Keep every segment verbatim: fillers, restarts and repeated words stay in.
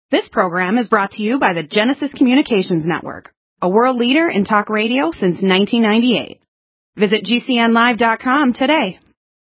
This program is brought to you by the Genesis Communications Network, a world leader in talk radio since nineteen ninety-eight. Visit G C N live dot com today.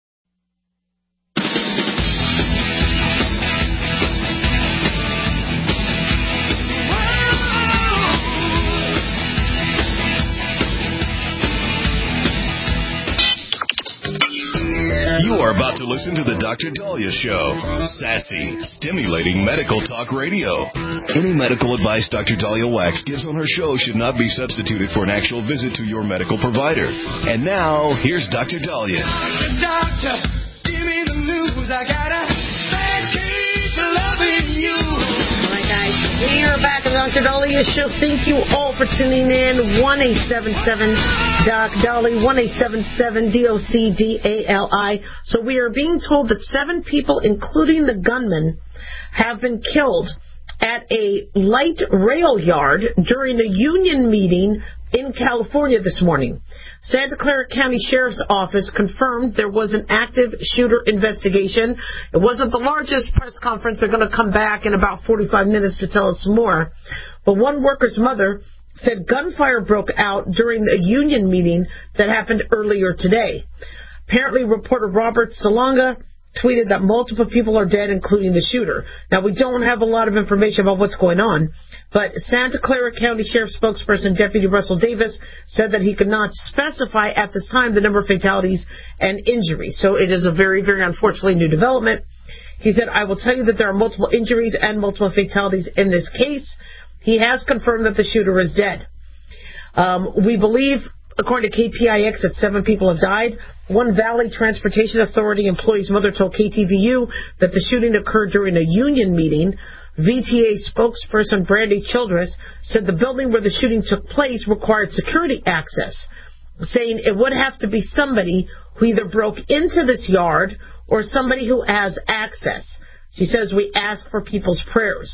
You are about to listen to the Doctor Dahlia Show. Sassy, stimulating medical talk radio. Any medical advice Doctor Dahlia Wax gives on her show should not be substituted for an actual visit to your medical provider. And now, here's Doctor Dahlia. Doctor, give me the news. I got a bad case of loving you. All right, guys, we are back on the Doctor Dahlia Show. Thank you all for tuning in. one eight seven seven Doc Dahlia, one eight seven seven D O C D A L I. So we are being told that seven people, including the gunman, have been killed at a light rail yard during a union meeting in California this morning. Santa Clara County Sheriff's Office confirmed there was an active shooter investigation. It wasn't the largest press conference. They're going to come back in about forty-five minutes to tell us more. But one worker's mother said gunfire broke out during a union meeting that happened earlier today. Apparently, reporter Robert Salonga tweeted that multiple people are dead, including the shooter. Now, we don't have a lot of information about what's going on, but Santa Clara County Sheriff spokesperson Deputy Russell Davis said that he could not specify at this time the number of fatalities and injuries. So it is a very, very unfortunately new development. He said, I will tell you that there are multiple injuries and multiple fatalities in this case. He has confirmed that the shooter is dead. Um, we believe, according to K P I X, that seven people have died. One Valley Transportation Authority employee's mother told K T V U that the shooting occurred during a union meeting. V T A spokesperson Brandy Childress said the building where the shooting took place required security access, saying it would have to be somebody who either broke into this yard or somebody who has access. She says we ask for people's prayers.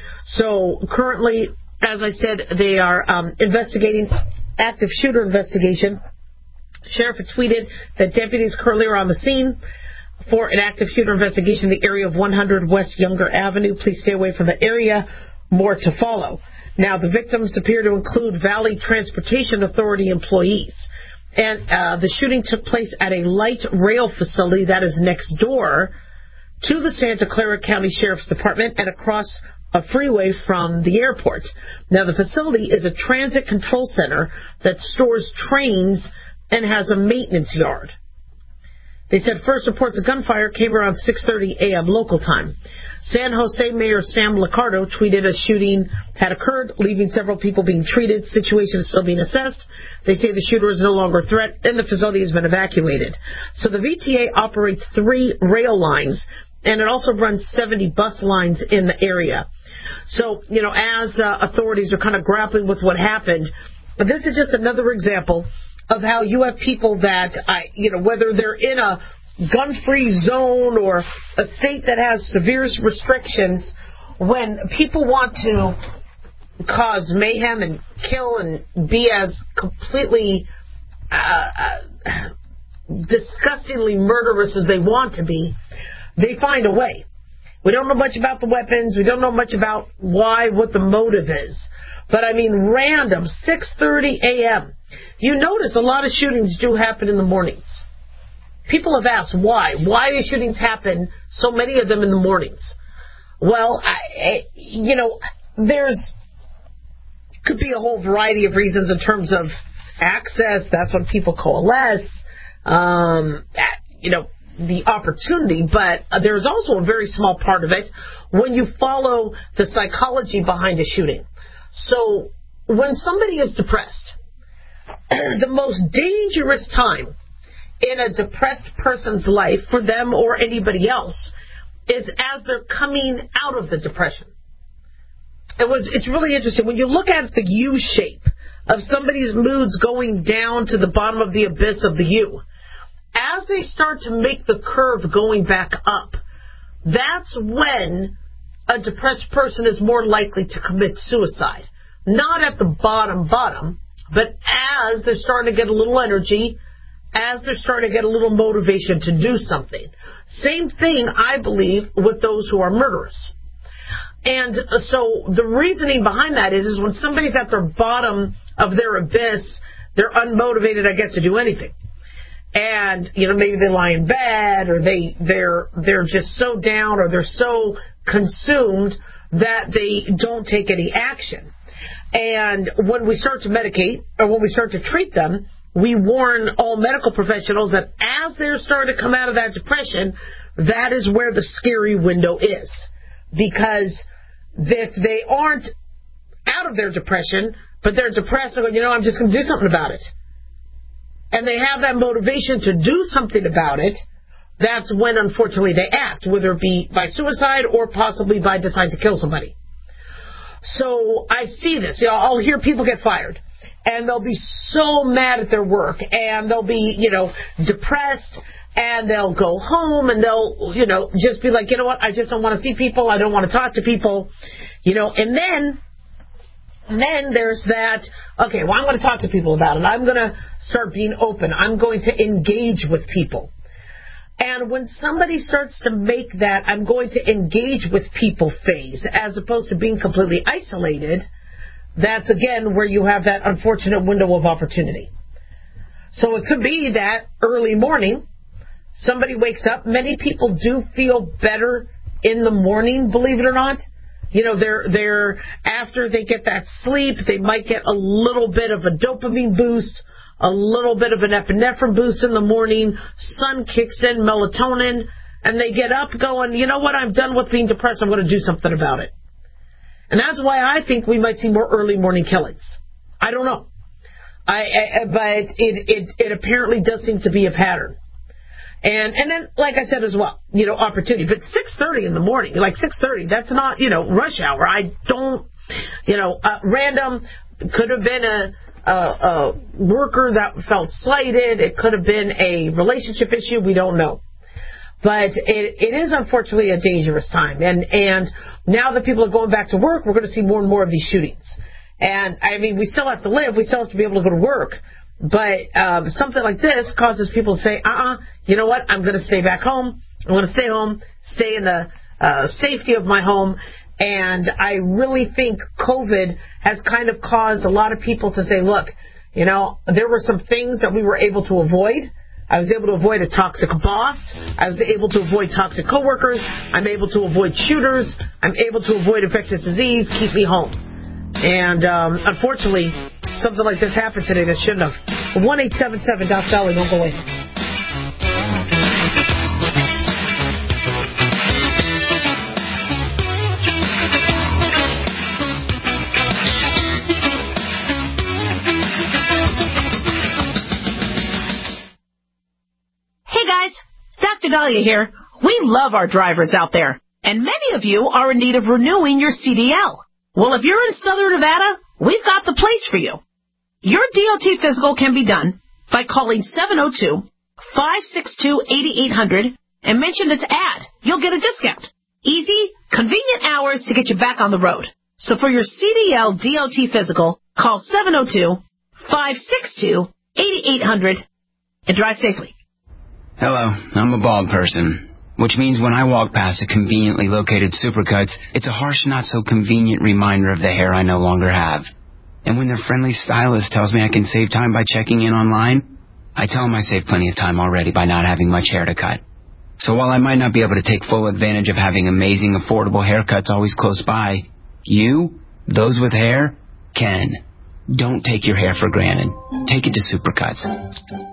So currently, as I said, they are um, investigating, active shooter investigation. Sheriff tweeted that deputies currently are on the scene for an active shooter investigation in the area of one hundred West Younger Avenue. Please stay away from the area. More to follow. Now, the victims appear to include Valley Transportation Authority employees. And uh, the shooting took place at a light rail facility that is next door to the Santa Clara County Sheriff's Department and across a freeway from the airport. Now, the facility is a transit control center that stores trains and has a maintenance yard. They said first reports of gunfire came around six thirty a.m. local time. San Jose Mayor Sam Liccardo tweeted a shooting had occurred, leaving several people being treated. Situation is still being assessed. They say the shooter is no longer a threat and the facility has been evacuated. So the V T A operates three rail lines, and it also runs seventy bus lines in the area. So, you know, as uh, authorities are kind of grappling with what happened, this is just another example of how you have people that, I, you know, whether they're in a gun-free zone or a state that has severe restrictions, when people want to cause mayhem and kill and be as completely uh, uh, disgustingly murderous as they want to be, they find a way. We don't know much about the weapons. We don't know much about why, what the motive is. But, I mean, random, six thirty a.m. You notice a lot of shootings do happen in the mornings. People have asked why. Why do shootings happen, so many of them in the mornings? Well, I, you know, there's could be a whole variety of reasons in terms of access. That's when people coalesce, um, you know, the opportunity. But there's also a very small part of it when you follow the psychology behind a shooting. So when somebody is depressed, the most dangerous time in a depressed person's life, for them or anybody else, is as they're coming out of the depression. It was, it's really interesting. When you look at the U shape of somebody's moods going down to the bottom of the abyss of the U, as they start to make the curve going back up, that's when a depressed person is more likely to commit suicide. Not at the bottom bottom, but as they're starting to get a little energy, as they're starting to get a little motivation to do something. Same thing, I believe, with those who are murderous. And so the reasoning behind that is, is when somebody's at the bottom of their abyss, they're unmotivated, I guess, to do anything. And, you know, maybe they lie in bed, or they, they're, they're just so down, or they're so consumed that they don't take any action. And when we start to medicate, or when we start to treat them, we warn all medical professionals that as they're starting to come out of that depression, that is where the scary window is. Because if they aren't out of their depression, but they're depressed and go, you know, I'm just going to do something about it, and they have that motivation to do something about it, that's when, unfortunately, they act, whether it be by suicide or possibly by deciding to kill somebody. So I see this. You know, I'll hear people get fired, and they'll be so mad at their work, and they'll be, you know, depressed, and they'll go home, and they'll, you know, just be like, you know what, I just don't want to see people, I don't want to talk to people, you know, and then, and then there's that, okay, well, I'm going to talk to people about it, I'm going to start being open, I'm going to engage with people. And when somebody starts to make that I'm going to engage with people phase, as opposed to being completely isolated, that's, again, where you have that unfortunate window of opportunity. So it could be that early morning, somebody wakes up. Many people do feel better in the morning, believe it or not. You know, they're, they're, after they get that sleep, they might get a little bit of a dopamine boost, a little bit of an epinephrine boost in the morning, sun kicks in, melatonin, and they get up going, you know what, I'm done with being depressed, I'm going to do something about it. And that's why I think we might see more early morning killings. I don't know. I, I but it, it, it apparently does seem to be a pattern. And and then, like I said as well, you know, opportunity. But six thirty in the morning, like six thirty, that's not, you know, rush hour. I don't, you know, uh, random, could have been a, a, a worker that felt slighted. It could have been a relationship issue. We don't know. But it, it is, unfortunately, a dangerous time. And, and now that people are going back to work, we're going to see more and more of these shootings. And, I mean, we still have to live. We still have to be able to go to work. But um, something like this causes people to say, uh-uh, you know what, I'm going to stay back home. I'm going to stay home, stay in the uh, safety of my home. And I really think COVID has kind of caused a lot of people to say, look, you know, there were some things that we were able to avoid. I was able to avoid a toxic boss. I was able to avoid toxic coworkers. I'm able to avoid shooters. I'm able to avoid infectious disease. Keep me home. And um, unfortunately, something like this happened today that shouldn't have. one eight seven seven Doc Dolly, don't go away. Hey guys, Doctor Dahlia here. We love our drivers out there, and many of you are in need of renewing your C D L. Well, if you're in Southern Nevada, we've got the place for you. Your D O T physical can be done by calling seven oh two, five six two, eight eight hundred and mention this ad. You'll get a discount. Easy, convenient hours to get you back on the road. So for your C D L D O T physical, call seven oh two, five six two, eight eight hundred and drive safely. Hello, I'm a bald person, which means when I walk past a conveniently located Supercuts, it's a harsh, not-so-convenient reminder of the hair I no longer have. And when their friendly stylist tells me I can save time by checking in online, I tell them I save plenty of time already by not having much hair to cut. So while I might not be able to take full advantage of having amazing, affordable haircuts always close by, you, those with hair, can. Don't take your hair for granted. Take it to Supercuts.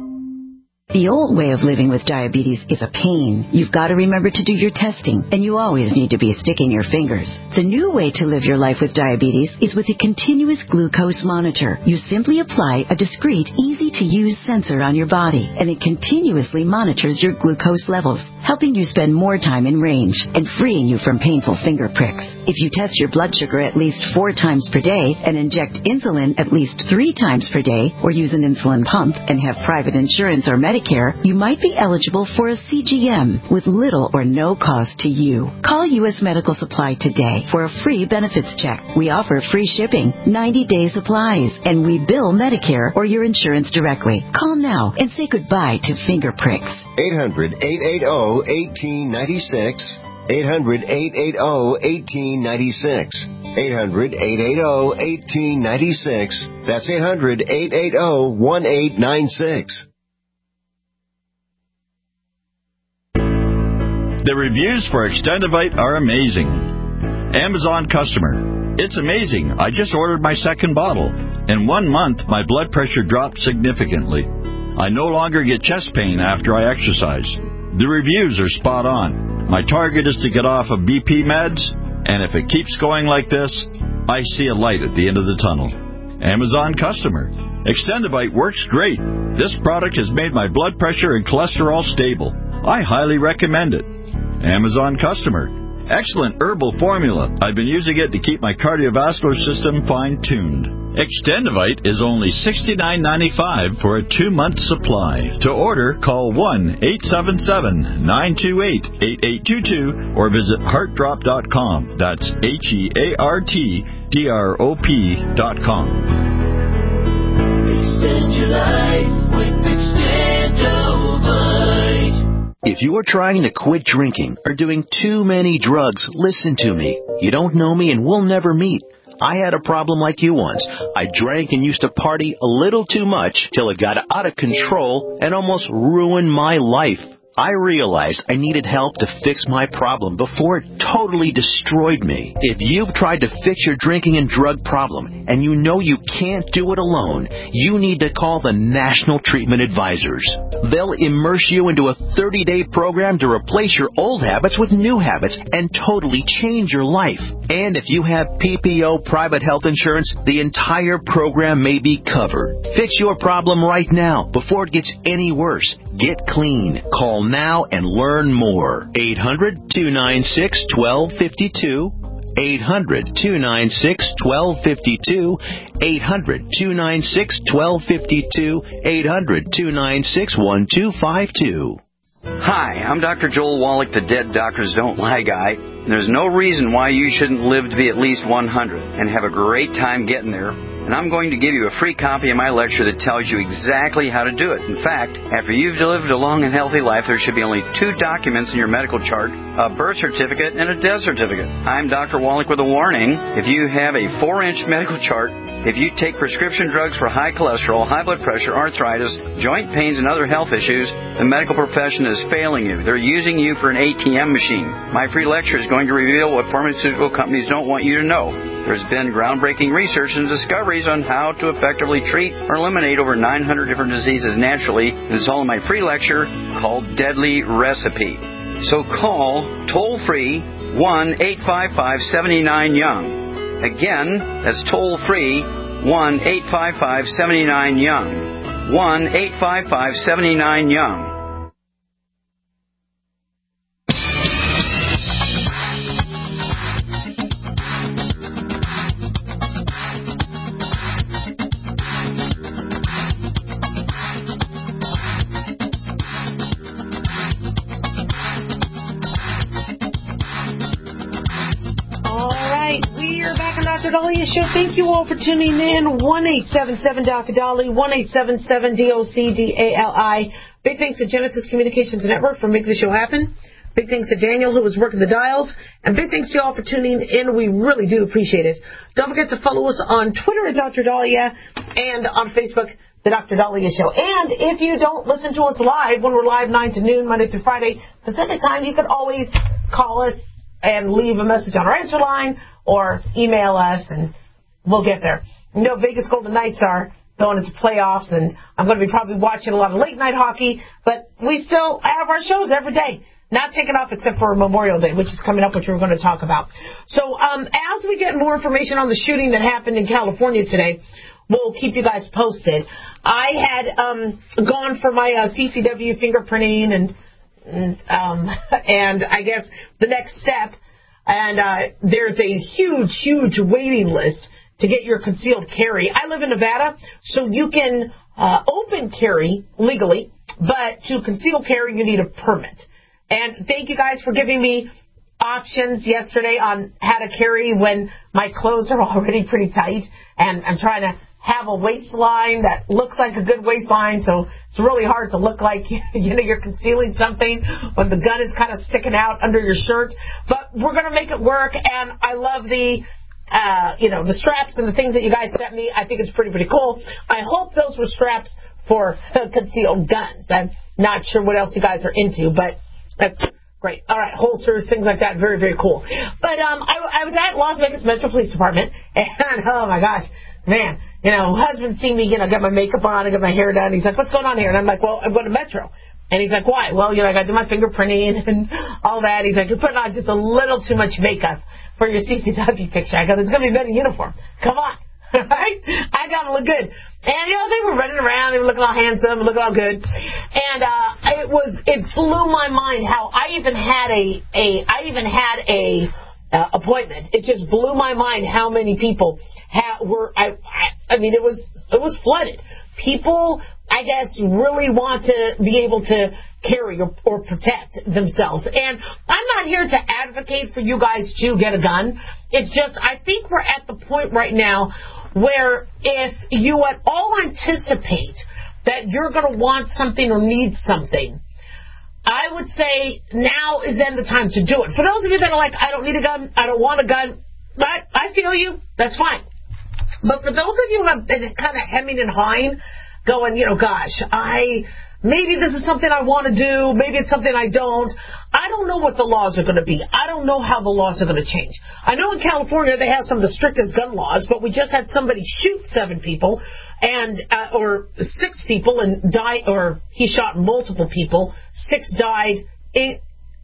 The old way of living with diabetes is a pain. You've got to remember to do your testing, and you always need to be sticking your fingers. The new way to live your life with diabetes is with a continuous glucose monitor. You simply apply a discreet, easy-to-use sensor on your body, and it continuously monitors your glucose levels, helping you spend more time in range and freeing you from painful finger pricks. If you test your blood sugar at least four times per day and inject insulin at least three times per day, or use an insulin pump and have private insurance or Medicare, you might be eligible for a C G M with little or no cost to you. Call U S Medical Supply today for a free benefits check. We offer free shipping, ninety-day supplies, and we bill Medicare or your insurance directly. Call now and say goodbye to finger pricks. eight hundred, eight eight zero, one eight nine six. eight hundred, eight eight zero, one eight nine six. eight hundred, eight eight zero, one eight nine six. That's eight hundred, eight eight zero, one eight nine six. The reviews for Extendivite are amazing. Amazon customer. It's amazing. I just ordered my second bottle. In one month, my blood pressure dropped significantly. I no longer get chest pain after I exercise. The reviews are spot on. My target is to get off of B P meds, and if it keeps going like this, I see a light at the end of the tunnel. Amazon customer. Extendivite works great. This product has made my blood pressure and cholesterol stable. I highly recommend it. Amazon customer. Excellent herbal formula. I've been using it to keep my cardiovascular system fine-tuned. Extendivite is only sixty-nine ninety-five for a two-month supply. To order, call one eight seven seven, nine two eight, eight eight two two or visit heart drop dot com. That's H E A R T D R O P dot com. Extend your life with Extendivite. If you are trying to quit drinking or doing too many drugs, listen to me. You don't know me and we'll never meet. I had a problem like you once. I drank and used to party a little too much till it got out of control and almost ruined my life. I realized I needed help to fix my problem before it totally destroyed me. If you've tried to fix your drinking and drug problem and you know you can't do it alone, you need to call the National Treatment Advisors. They'll immerse you into a thirty-day program to replace your old habits with new habits and totally change your life. And if you have P P O private health insurance, the entire program may be covered. Fix your problem right now before it gets any worse. Get clean. Call now and learn more. eight hundred, two nine six, one two five two. eight hundred, two nine six, one two five two. eight hundred, two nine six, one two five two. eight hundred, two nine six, one two five two. Hi, I'm Doctor Joel Wallach, the Dead Doctors Don't Lie guy. There's no reason why you shouldn't live to be at least one hundred and have a great time getting there. And I'm going to give you a free copy of my lecture that tells you exactly how to do it. In fact, after you've lived a long and healthy life, there should be only two documents in your medical chart, a birth certificate and a death certificate. I'm Doctor Wallach with a warning. If you have a four-inch medical chart, if you take prescription drugs for high cholesterol, high blood pressure, arthritis, joint pains, and other health issues, the medical profession is failing you. They're using you for an A T M machine. My free lecture is going to reveal what pharmaceutical companies don't want you to know. There's been groundbreaking research and discoveries on how to effectively treat or eliminate over nine hundred different diseases naturally. And it's all in my free lecture called Deadly Recipe. So call toll-free one eight five five, seven nine, young. Again, that's toll-free one eight five five, seven nine, young. one eight five five, seven nine, young. Doctor Dahlia Show. Thank you all for tuning in. one eight seven seven, Doctor Dahlia, one eight seven seven, D O C D A L I. Big thanks to Genesis Communications Network for making the show happen. Big thanks to Daniel, who was working the dials. And big thanks to you all for tuning in. We really do appreciate it. Don't forget to follow us on Twitter at Doctor Dahlia and on Facebook, The Doctor Dahlia Show. And if you don't listen to us live, when we're live nine to noon, Monday through Friday, Pacific time, you can always call us and leave a message on our answer line or email us, and we'll get there. You know, Vegas Golden Knights are going into playoffs, and I'm going to be probably watching a lot of late-night hockey, but we still have our shows every day, not taking off except for Memorial Day, which is coming up, which we're going to talk about. So um, as we get more information on the shooting that happened in California today, we'll keep you guys posted. I had um, gone for my uh, C C W fingerprinting, and and, um, and I guess the next step, and uh, there's a huge, huge waiting list to get your concealed carry. I live in Nevada, so you can uh, open carry legally, but to conceal carry, you need a permit. And thank you guys for giving me options yesterday on how to carry when my clothes are already pretty tight, and I'm trying to have a waistline that looks like a good waistline, so it's really hard to look like, you know, you're concealing something when the gun is kind of sticking out under your shirt. But we're going to make it work, and I love the, uh, you know, the straps and the things that you guys sent me. I think it's pretty, pretty cool. I hope those were straps for uh, concealed guns. I'm not sure what else you guys are into, but that's great. All right, holsters, things like that, very, very cool. But um, I, I was at Las Vegas Metro Police Department, and oh my gosh, man, you know, husband seen me, you know, get my makeup on, I got my hair done. He's like, what's going on here? And I'm like, well, I'm going to Metro. And he's like, why? Well, you know, I got to do my fingerprinting and all that. He's like, you're putting on just a little too much makeup for your C C W picture. I go, there's going to be men in uniform. Come on. Right? I got to look good. And, you know, they were running around. They were looking all handsome, looking all good. And uh, it was, it blew my mind how I even had a, a I even had a uh, appointment. It just blew my mind how many people ha- were, I, I, I mean, it was, it was flooded. People, I guess, really want to be able to carry or, or protect themselves. And I'm not here to advocate for you guys to get a gun. It's just, I think we're at the point right now where if you at all anticipate that you're going to want something or need something, I would say now is then the time to do it. For those of you that are like, I don't need a gun, I don't want a gun, but I feel you, that's fine. But for those of you who have been kind of hemming and hawing, going, you know, gosh, I maybe this is something I want to do, maybe it's something I don't. I don't know what the laws are going to be. I don't know how the laws are going to change. I know in California they have some of the strictest gun laws, but we just had somebody shoot seven people and uh, or six people and die, or he shot multiple people. Six died. Eight,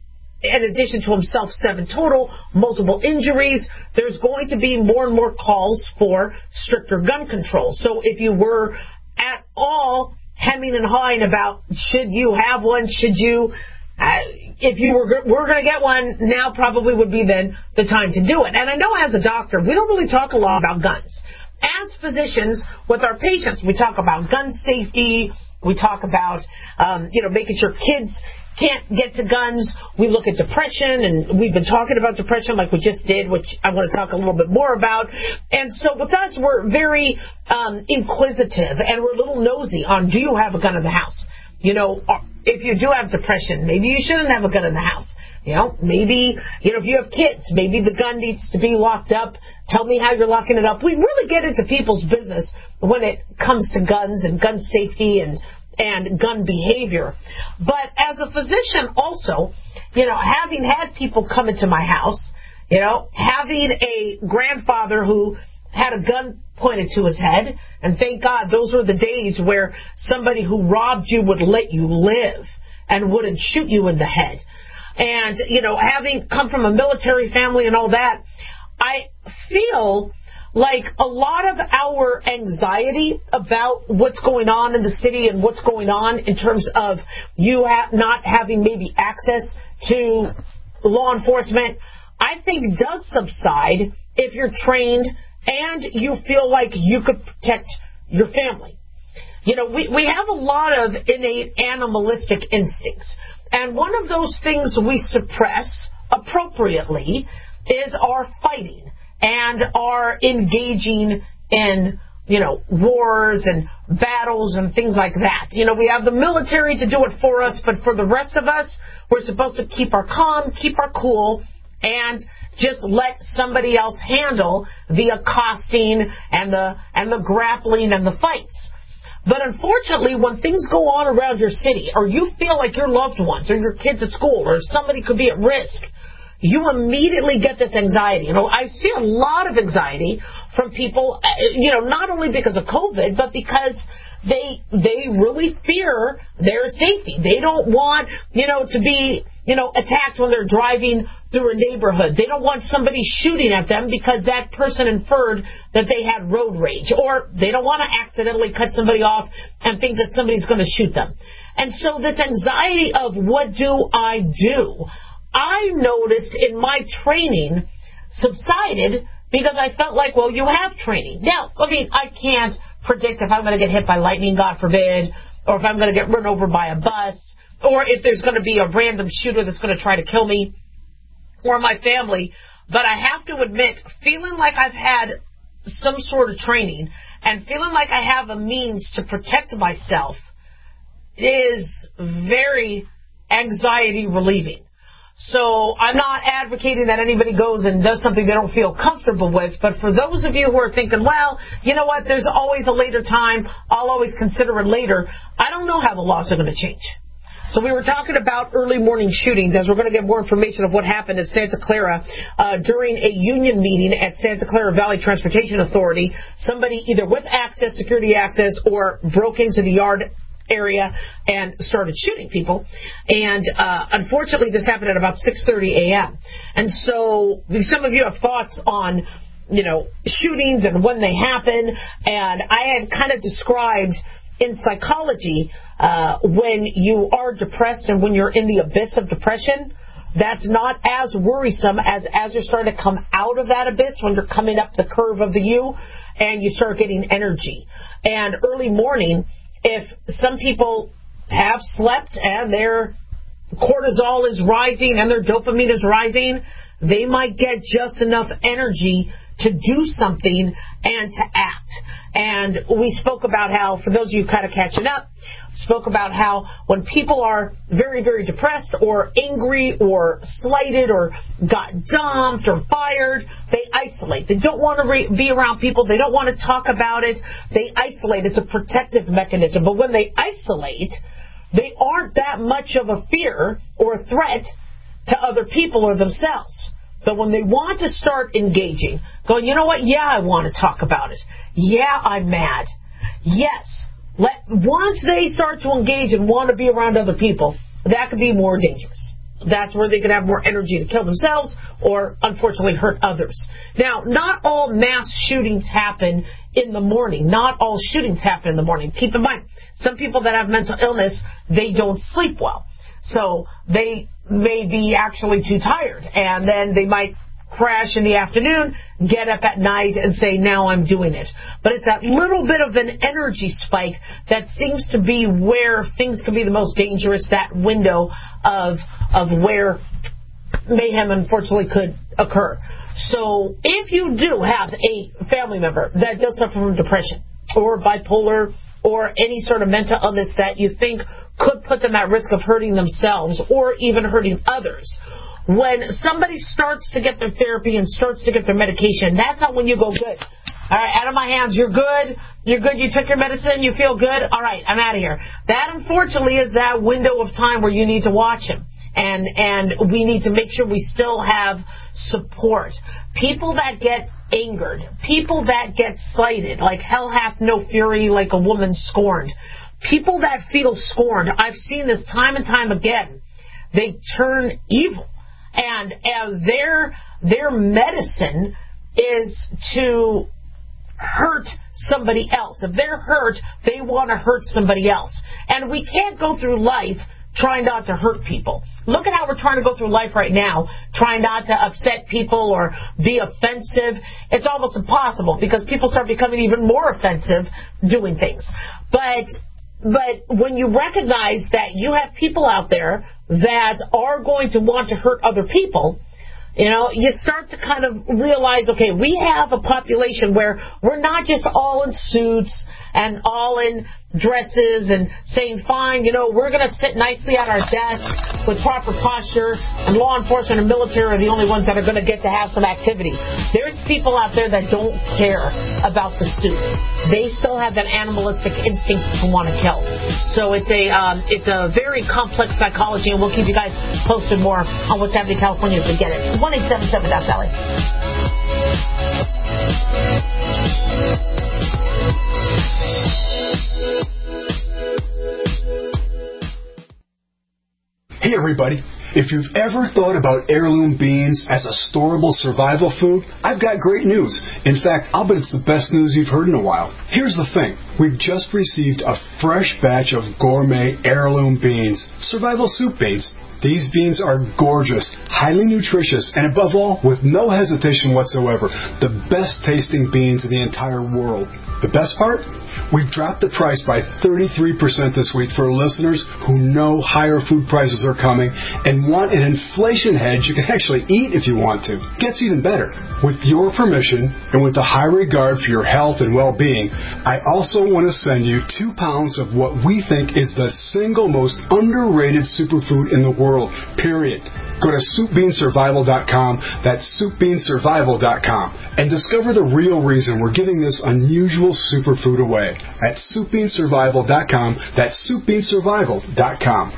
in addition to himself, seven total, multiple injuries. There's going to be more and more calls for stricter gun control. So if you were at all hemming and hawing about should you have one, should you, uh, if you were were going to get one, now probably would be then the time to do it. And I know as a doctor, we don't really talk a lot about guns. As physicians, with our patients, we talk about gun safety, we talk about, um, you know, making sure kids can't get to guns. We look at depression, and we've been talking about depression like we just did, which I want to talk a little bit more about. And so with us, we're very um, inquisitive, and we're a little nosy on, do you have a gun in the house? You know, if you do have depression, maybe you shouldn't have a gun in the house. You know, maybe, you know, if you have kids, maybe the gun needs to be locked up. Tell me how you're locking it up. We really get into people's business when it comes to guns and gun safety and and gun behavior. But as a physician also, you know, having had people come into my house, you know, having a grandfather who had a gun pointed to his head, and thank God those were the days where somebody who robbed you would let you live and wouldn't shoot you in the head. And, you know, having come from a military family and all that, I feel like a lot of our anxiety about what's going on in the city and what's going on in terms of you ha- not having maybe access to law enforcement, I think does subside if you're trained and you feel like you could protect your family. You know, we, we have a lot of innate animalistic instincts. And one of those things we suppress appropriately is our fighting and are engaging in, you know, wars and battles and things like that. You know, we have the military to do it for us, but for the rest of us, we're supposed to keep our calm, keep our cool, and just let somebody else handle the accosting and the and the grappling and the fights. But unfortunately, when things go on around your city, or you feel like your loved ones or your kids at school or somebody could be at risk, you immediately get this anxiety. You know, I see a lot of anxiety from people, you know, not only because of COVID, but because they they really fear their safety. They don't want, you know, to be, you know, attacked when they're driving through a neighborhood. They don't want somebody shooting at them because that person inferred that they had road rage. Or they don't want to accidentally cut somebody off and think that somebody's going to shoot them. And so this anxiety of what do I do, I noticed in my training subsided because I felt like, well, you have training. Now, I mean, I can't predict if I'm going to get hit by lightning, God forbid, or if I'm going to get run over by a bus, or if there's going to be a random shooter that's going to try to kill me. or my family, but I have to admit, feeling like I've had some sort of training and feeling like I have a means to protect myself is very anxiety relieving. So I'm not advocating that anybody goes and does something they don't feel comfortable with, but for those of you who are thinking, well, you know what, there's always a later time, I'll always consider it later, I don't know how the laws are going to change. So we were talking about early morning shootings, as we're going to get more information of what happened in Santa Clara uh, during a union meeting at Santa Clara Valley Transportation Authority. Somebody either with access, security access, or broke into the yard area and started shooting people. And uh, unfortunately, this happened at about six thirty a.m. And so some of you have thoughts on, you know, shootings and when they happen. And I had kind of described in psychology, uh, when you are depressed and when you're in the abyss of depression, that's not as worrisome as as you're starting to come out of that abyss, when you're coming up the curve of the U and you start getting energy. And early morning, if some people have slept and their cortisol is rising and their dopamine is rising, they might get just enough energy to do something and to act. And we spoke about how, for those of you kind of catching up, spoke about how when people are very, very depressed or angry or slighted or got dumped or fired, they isolate. They don't want to re- be around people. They don't want to talk about it. They isolate. It's a protective mechanism. But when they isolate, they aren't that much of a fear or a threat to other people or themselves. But when they want to start engaging, going, you know what, yeah, I want to talk about it. Yeah, I'm mad. Yes. Let, once they start to engage and want to be around other people, that could be more dangerous. That's where they could have more energy to kill themselves or, unfortunately, hurt others. Now, not all mass shootings happen in the morning. Not all shootings happen in the morning. Keep in mind, some people that have mental illness, they don't sleep well. So they may be actually too tired, and then they might crash in the afternoon, get up at night, and say, now I'm doing it. But it's that little bit of an energy spike that seems to be where things can be the most dangerous, that window of of where mayhem, unfortunately, could occur. So if you do have a family member that does suffer from depression or bipolar or any sort of mental illness that you think could put them at risk of hurting themselves or even hurting others, when somebody starts to get their therapy and starts to get their medication, that's not when you go, good. All right, out of my hands, you're good. You're good. You took your medicine. You feel good. All right, I'm out of here. That, unfortunately, is that window of time where you need to watch him. And, and we need to make sure we still have support. People that get angered, people that get slighted, like hell hath no fury like a woman scorned. People that feel scorned, I've seen this time and time again, they turn evil. And, and their, their medicine is to hurt somebody else. If they're hurt, they want to hurt somebody else. And we can't go through life trying not to hurt people. Look at how we're trying to go through life right now, trying not to upset people or be offensive. It's almost impossible because people start becoming even more offensive doing things. But but when you recognize that you have people out there that are going to want to hurt other people, you know, you start to kind of realize, okay, we have a population where we're not just all in suits and all in dresses and saying, fine, you know, we're going to sit nicely at our desk with proper posture, and law enforcement and military are the only ones that are going to get to have some activity. There's people out there that don't care about the suits. They still have that animalistic instinct to want to kill. So it's a um, it's a very complex psychology, and we'll keep you guys posted more on what's happening in California as we get it. one eight seven seven Doc Valley. Hey everybody, if you've ever thought about heirloom beans as a storable survival food, I've got great news. In fact, I'll bet it's the best news you've heard in a while. Here's the thing. We've just received a fresh batch of gourmet heirloom beans, survival soup beans. These beans are gorgeous, highly nutritious, and above all, with no hesitation whatsoever, the best tasting beans in the entire world. The best part? We've dropped the price by thirty-three percent this week for listeners who know higher food prices are coming and want an inflation hedge you can actually eat if you want to. Gets even better. With your permission and with the high regard for your health and well-being, I also want to send you two pounds of what we think is the single most underrated superfood in the world, period. Go to soup bean survival dot com, that's soup bean survival dot com, and discover the real reason we're giving this unusual superfood away at soup bean survival dot com, that's soup bean survival dot com.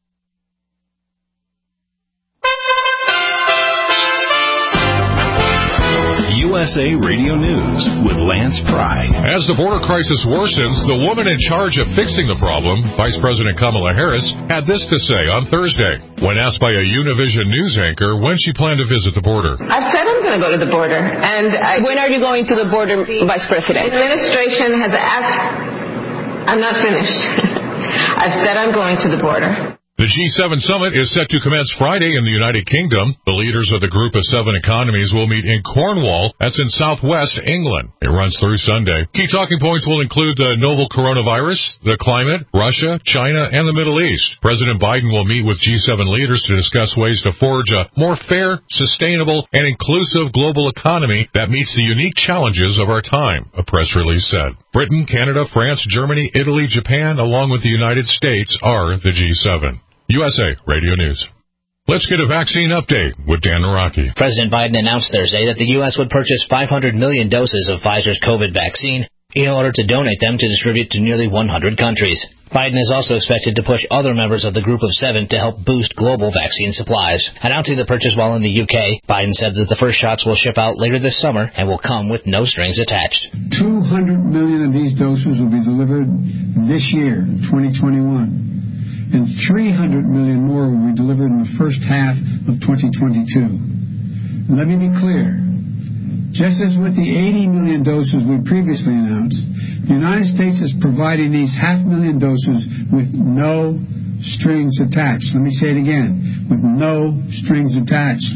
U S A Radio News with Lance Pry. As the border crisis worsens, the woman in charge of fixing the problem, Vice President Kamala Harris, had this to say on Thursday when asked by a Univision news anchor when she planned to visit the border. I've said I'm going to go to the border. And I, when are you going to the border, Vice President? The administration has asked... I'm not finished. I've said I'm going to the border. The G seven summit is set to commence Friday in the United Kingdom. The leaders of the group of seven economies will meet in Cornwall. That's in southwest England. It runs through Sunday. Key talking points will include the novel coronavirus, the climate, Russia, China, and the Middle East. President Biden will meet with G seven leaders to discuss ways to forge a more fair, sustainable, and inclusive global economy that meets the unique challenges of our time, a press release said. Britain, Canada, France, Germany, Italy, Japan, along with the United States are the G seven. U S A Radio News. Let's get a vaccine update with Dan Naraki. President Biden announced Thursday that the U S would purchase five hundred million doses of Pfizer's COVID vaccine in order to donate them to distribute to nearly one hundred countries. Biden is also expected to push other members of the group of seven to help boost global vaccine supplies. Announcing the purchase while in the U K, Biden said that the first shots will ship out later this summer and will come with no strings attached. two hundred million of these doses will be delivered this year, twenty twenty-one. And three hundred million more will be delivered in the first half of twenty twenty-two. Let me be clear. Just as with the eighty million doses we previously announced, the United States is providing these half million doses with no strings attached. Let me say it again, with no strings attached.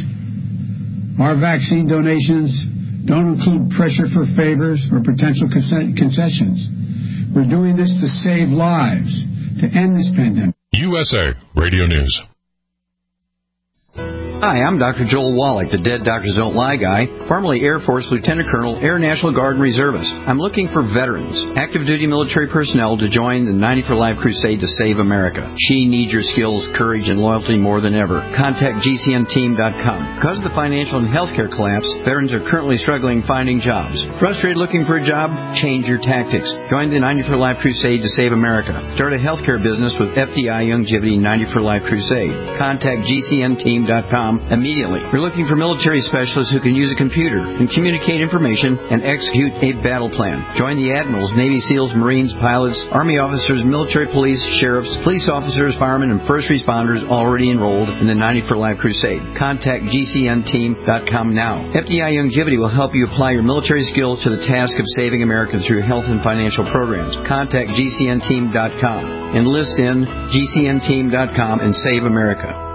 Our vaccine donations don't include pressure for favors or potential concessions. We're doing this to save lives, to end this pandemic. U S A Radio News. Hi, I'm Doctor Joel Wallach, the Dead Doctors Don't Lie guy, formerly Air Force Lieutenant Colonel, Air National Guard and Reservist. I'm looking for veterans, active duty military personnel to join the ninety for Life crusade to save America. She needs your skills, courage, and loyalty more than ever. Contact G C N team dot com. Because of the financial and healthcare collapse, veterans are currently struggling finding jobs. Frustrated looking for a job? Change your tactics. Join the ninety for Life crusade to save America. Start a healthcare business with F D I Youngevity ninety for Life crusade. Contact G C N team dot com immediately. We're looking for military specialists who can use a computer and communicate information and execute a battle plan. Join the admirals, Navy SEALs, Marines, pilots, Army officers, military police, sheriffs, police officers, firemen, and first responders already enrolled in the ninety for Life crusade. Contact G C N team dot com now. F D I Youngevity will help you apply your military skills to the task of saving America through health and financial programs. Contact G C N team dot com. Enlist in G C N team dot com and save America.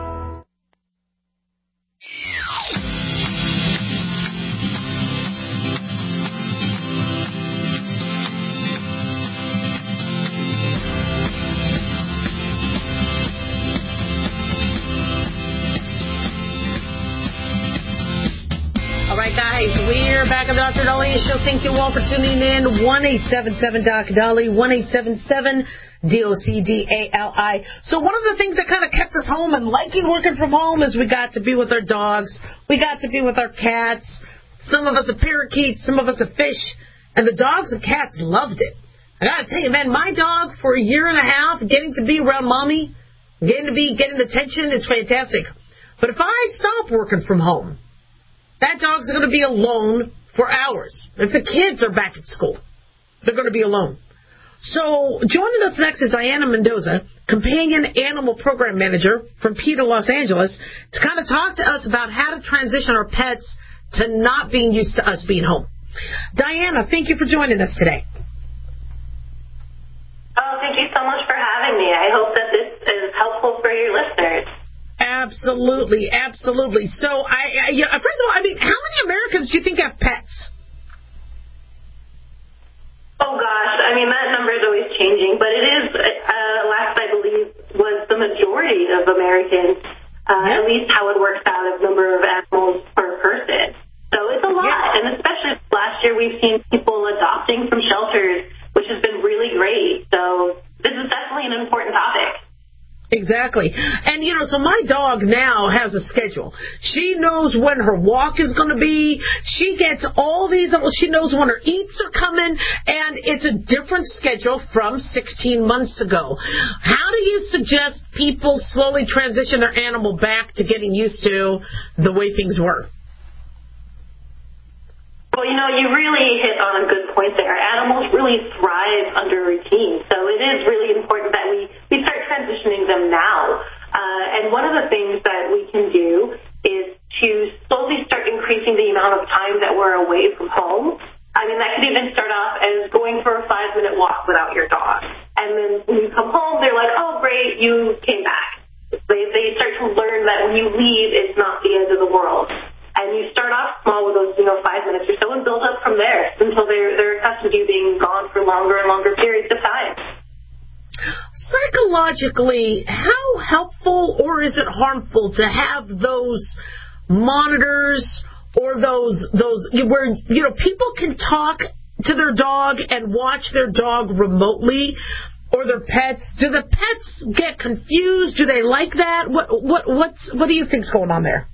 We're back on the Doctor Daliah Show. Thank you all for tuning in. one eight seven seven D O C D A L I, one eight seven seven D O C D A L I. So one of the things that kind of kept us home and liking working from home is we got to be with our dogs. We got to be with our cats. Some of us are parakeets, some of us are fish. And the dogs and cats loved it. I got to tell you, man, my dog for a year and a half, getting to be around mommy, getting to be getting attention, it's fantastic. But if I stop working from home, that dog's going to be alone for hours. If the kids are back at school, they're going to be alone. So joining us next is Diana Mendoza, Companion Animal Program Manager from PETA Los Angeles, to kind of talk to us about how to transition our pets to not being used to us being home. Diana, thank you for joining us today. Oh, thank you so much for having me. I hope that this is helpful for your listeners. Absolutely, absolutely. So, I, I you know, first of all, I mean, how many Americans do you think have pets? Oh, changing, but it is, uh, last I believe, was the majority of Americans, uh, yeah. at least how it works out of number of animals per person. So it's a lot, yeah. and especially last year we've seen people adopting from shelters, which has been really great. So this is definitely an important topic. Exactly. And, you know, so my dog now has a schedule. She knows when her walk is going to be. She gets all these, she knows when her eats are coming, and it's a different schedule from sixteen months ago. How do you suggest people slowly transition their animal back to getting used to the way things were? Well, you know, you really hit on a good point there. Animals really thrive under routine, so it is really important that we, we start transitioning them now. Uh, and one of the things that we can do is to slowly start increasing the amount of time that we're away from home. I mean, that could even start off as going for a five-minute walk without your dog. And then when you come home, they're like, oh, great, you came back. They, they start to learn that when you leave, it's not the end of the world. And you start off small with those, you know, five minutes or so and build up from there until they're, they're accustomed to you being gone for longer and longer periods of time. Psychologically, how helpful or is it harmful to have those monitors or those, those where, you know, people can talk to their dog and watch their dog remotely or their pets? Do the pets get confused? Do they like that? What, what, what's, what do you think's going on there?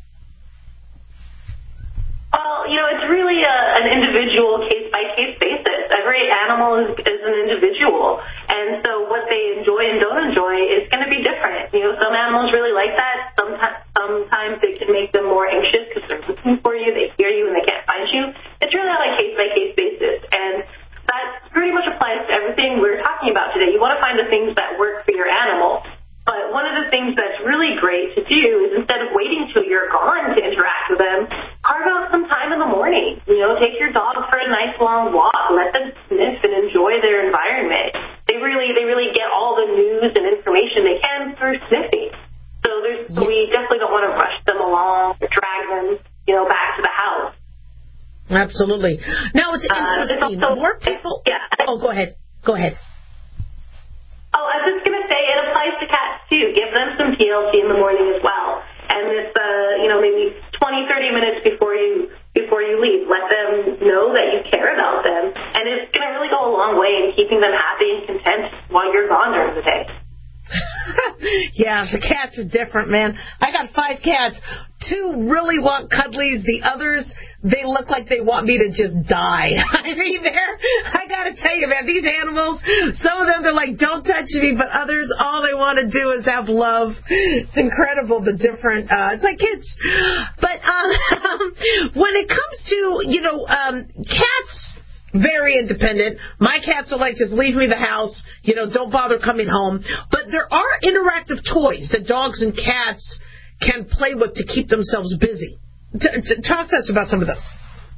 Well, you know, it's really a, an individual case-by-case basis. Every animal is, is an individual, and so what they enjoy and don't enjoy is going to be different. You know, some animals really like that. Sometimes, sometimes it can make them more anxious because they're looking for you, they hear you, and they can't find you. It's really on a case-by-case basis, and that pretty much applies to everything we're talking about today. You want to find the things that work for your animal. But one of the things that's really great to do is instead of waiting till you're gone to interact with them, carve out some time in the morning. You know, take your dog for a nice long walk. Let them sniff and enjoy their environment. They really, they really get all the news and information they can through sniffing. So there's, so we definitely don't want to rush them along or drag them, you know, back to the house. Absolutely. Now it's interesting. Uh, also, More people. Yeah. Oh, go ahead. Go ahead. Oh, I was just going to say it applies to cats, too. Give them some T L C in the morning as well. And it's, uh, you know, maybe twenty, thirty minutes before you before you leave. Let them know that you care about them. And it's going to really go a long way in keeping them happy and content while you're gone during the day. Yeah, the cats are different, man. I got five cats. Two really want cuddlies. The others, they look like they want me to just die. I mean, they're, I got to tell you, man, these animals, some of them, they're like, don't touch me, but others, all they want to do is have love. It's incredible, the different, uh, it's like kids. But um, when it comes to, you know, um, cats, very independent. My cats are like, just leave me the house. You know, don't bother coming home. But there are interactive toys that dogs and cats can play with to keep themselves busy. T- t- talk to us about some of those.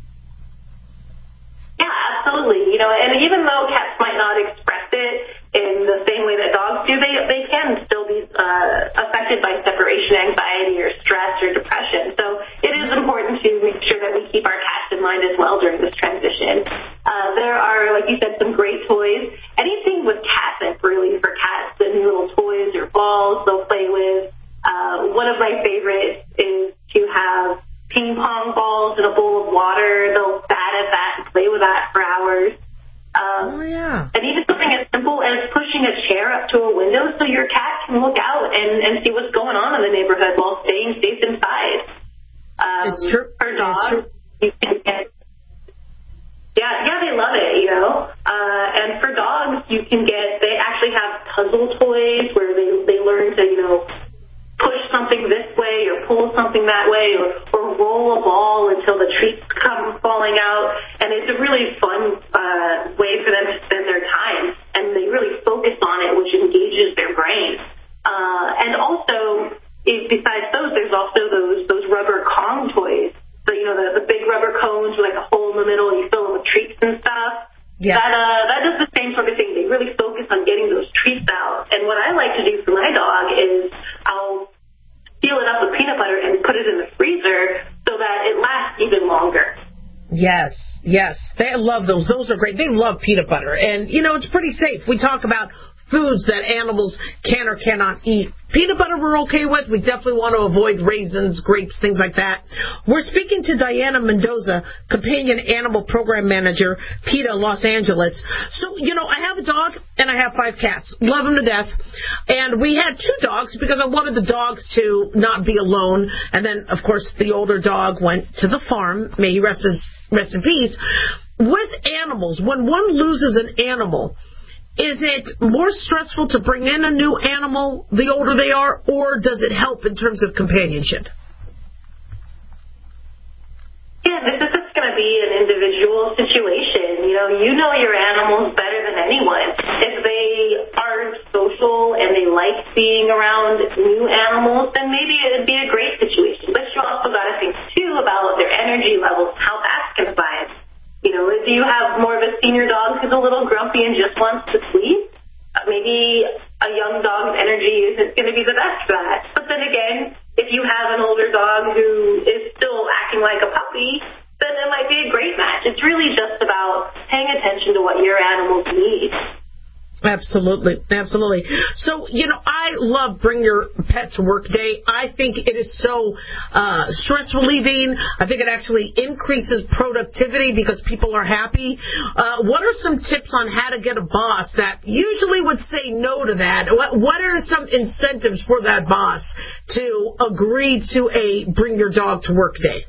Yeah, absolutely. You know, and even though cats might not express it in the same way that dogs do, they they can still be uh, affected by separation anxiety or stress or depression. So it is important to make sure that we keep our cats in mind as well during this transition. Uh, there are, like you said, some great toys. Anything with catnip, really, for cats, and little toys or balls they'll play with. Uh, one of my favorites is to have ping pong balls in a bowl of water. They'll bat at that and play with that for hours. Um, oh, yeah. And even something as simple as pushing a chair up to a window so your cat can look out and, and see what's going on in the neighborhood while staying safe inside. Um, it's true. For dogs, it's true. you can get... Yeah, yeah, they love it, you know. Uh, and for dogs, you can get... They actually have puzzle toys where they, they learn to, you know, push something this way or pull something that way or, or roll a ball until the treats come falling out. And it's a really fun uh, way for them to spend their time. And they really focus on it, which engages their brain. Uh, and also, if, besides those, there's also those, those rubber Kong toys. So, you know, the, the big rubber cones with like a hole in the middle and you fill them with treats and stuff. Yeah. That, uh, that does the same sort of thing. They really focus on getting those treats out. And what I like to do for my dog is I'll seal it up with peanut butter and put it in the freezer so that it lasts even longer. Yes. Yes, they love those. Those are great. They love peanut butter. And, you know, it's pretty safe. We talk about foods that animals can or cannot eat. Peanut butter we're okay with. We definitely want to avoid raisins, grapes, things like that. We're speaking to Diana Mendoza, Companion Animal Program Manager, PETA, Los Angeles. So, you know, I have a dog and I have five cats. Love them to death. And we had two dogs because I wanted the dogs to not be alone. And then, of course, the older dog went to the farm. May he rest, his, rest in peace. With animals, when one loses an animal, is it more stressful to bring in a new animal the older they are, or does it help in terms of companionship? Yeah, this is just going to be an individual situation. You know, you know your animals better than anyone. If they are social and they like being around new animals, then maybe it would be a great situation. But you also got to think, too, about their energy levels, how that's going to vibe. You know, do you have more of a senior dog who's a little grumpy and just wants to sleep? Uh, maybe a young dog's energy isn't going to be the best for that. But then again, if you have an older dog who is still acting like a puppy, then it might be a great match. It's really just about paying attention to what your animals need. Absolutely. Absolutely. So, you know, I love Bring Your Pet to Work Day. I think it is so uh, stress relieving. I think it actually increases productivity because people are happy. Uh, what are some tips on how to get a boss that usually would say no to that? What, what are some incentives for that boss to agree to a Bring Your Dog to Work Day?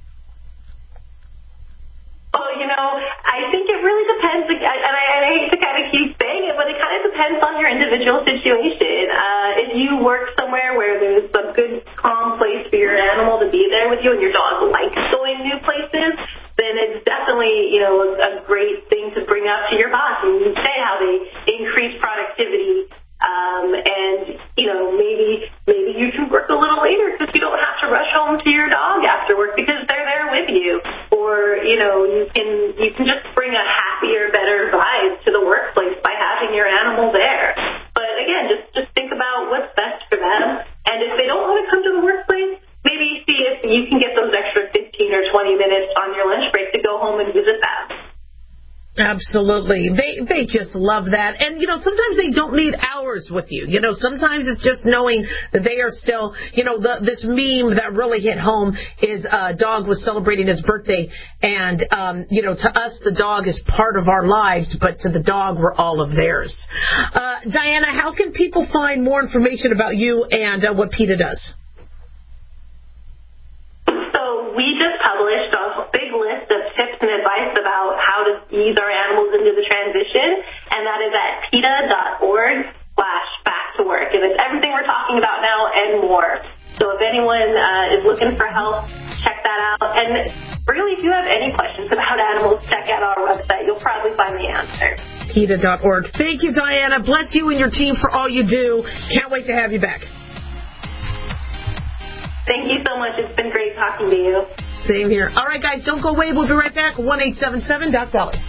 Oh, you know, I think it really depends, and I, and I hate to kind of keep saying it, but it kind of depends on your individual situation. Uh, if you work somewhere where there's a good, calm place for your animal to be there with you and your dog likes going new places, then it's definitely, you know, a great thing to bring up to your boss and say how they increase productivity. Um, and, you know, maybe maybe you can work a little later because you don't have to rush home to your dog after work because they're there with you. Or, you know, you can you can just bring a happier, better vibe to the workplace by having your animal there. But again, just, just think about what's best for them. And if they don't want to come to the workplace, maybe see if you can get those extra fifteen or twenty minutes on your lunch break to go home and visit them. Absolutely. They they just love that. And, you know, sometimes they don't need hours with you. You know, sometimes it's just knowing that they are still, you know, the, this meme that really hit home is a dog was celebrating his birthday. And, um, you know, to us, the dog is part of our lives, but to the dog, we're all of theirs. Uh, Diana, how can people find more information about you and uh, what PETA does? So we just published a big list of tips and advice about how to ease our animals into the transition, and that is at PETA.org slash back to work. And it's everything we're talking about now and more. So if anyone uh, is looking for help, check that out. And really, if you have any questions about animals, check out our website. You'll probably find the answer. PETA dot org. Thank you, Diana. Bless you and your team for all you do. Can't wait to have you back. Thank you so much. It's been great talking to you. Same here. All right, guys, don't go away. We'll be right back. one eight seven seven Doc Dolly.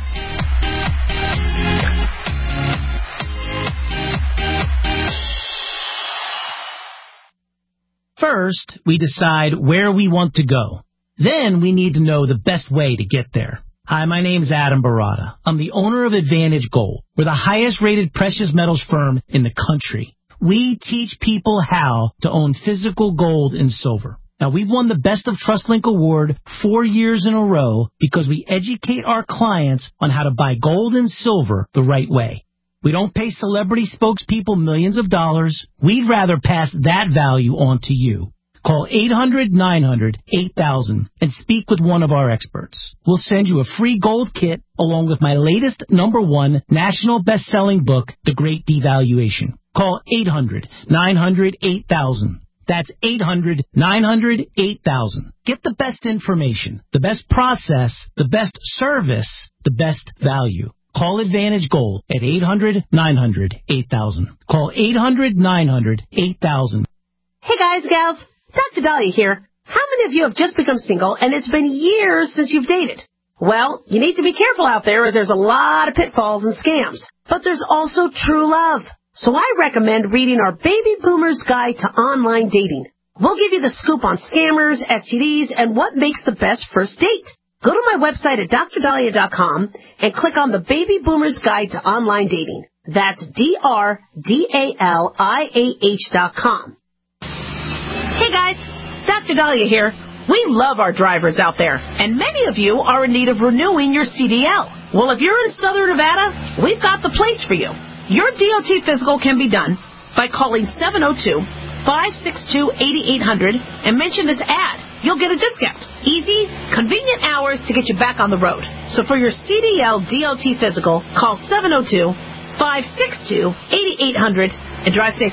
First, we decide where we want to go. Then we need to know the best way to get there. Hi, my name is Adam Barada. I'm the owner of Advantage Gold. We're the highest rated precious metals firm in the country. We teach people how to own physical gold and silver. Now, we've won the Best of TrustLink Award four years in a row because we educate our clients on how to buy gold and silver the right way. We don't pay celebrity spokespeople millions of dollars. We'd rather pass that value on to you. Call eight hundred nine hundred eight thousand and speak with one of our experts. We'll send you a free gold kit along with my latest number one national best-selling book, The Great Devaluation. Call eight hundred nine hundred eight thousand. That's eight hundred nine hundred eight thousand. Get the best information, the best process, the best service, the best value. Call Advantage Gold at eight hundred nine hundred eight thousand. Call eight hundred nine hundred eight thousand. Hey guys, gals, Doctor Dahlia here. How many of you have just become single and it's been years since you've dated? Well, you need to be careful out there as there's a lot of pitfalls and scams. But there's also true love. So I recommend reading our Baby Boomer's Guide to Online Dating. We'll give you the scoop on scammers, S T Ds, and what makes the best first date. Go to my website at D R Dahlia dot com and click on the Baby Boomer's Guide to Online Dating. That's D R D A L I A H dot com. Hey guys, Doctor Dahlia here. We love our drivers out there, and many of you are in need of renewing your C D L. Well, if you're in Southern Nevada, we've got the place for you. Your D O T physical can be done by calling seven oh two, five six two, eight eight hundred and mention this ad. You'll get a discount. Easy, convenient hours to get you back on the road. So for your C D L D O T physical, call seven oh two, five six two, eight eight hundred and drive safe.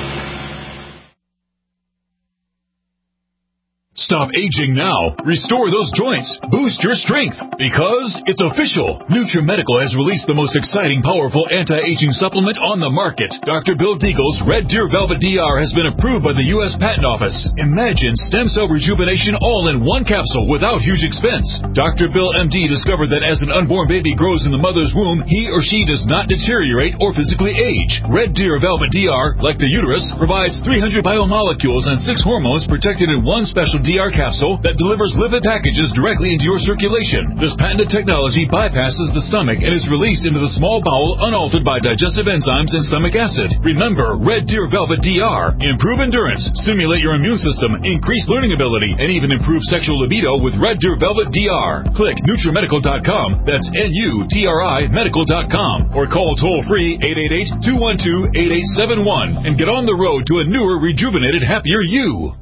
Stop aging now. Restore those joints. Boost your strength. Because it's official. NutriMedical has released the most exciting, powerful anti-aging supplement on the market. Doctor Bill Deagle's Red Deer Velvet D R has been approved by the U S Patent Office. Imagine stem cell rejuvenation all in one capsule without huge expense. Doctor Bill M D discovered that as an unborn baby grows in the mother's womb, he or she does not deteriorate or physically age. Red Deer Velvet D R, like the uterus, provides three hundred biomolecules and six hormones protected in one special D R capsule that delivers lipid packages directly into your circulation. This patented technology bypasses the stomach and is released into the small bowel unaltered by digestive enzymes and stomach acid. Remember, Red Deer Velvet D R. Improve endurance, stimulate your immune system, increase learning ability, and even improve sexual libido with Red Deer Velvet D R. Click NutriMedical dot com, that's N U T R I medical dot com, or call toll-free eight eight eight, two one two, eight eight seven one and get on the road to a newer, rejuvenated, happier you.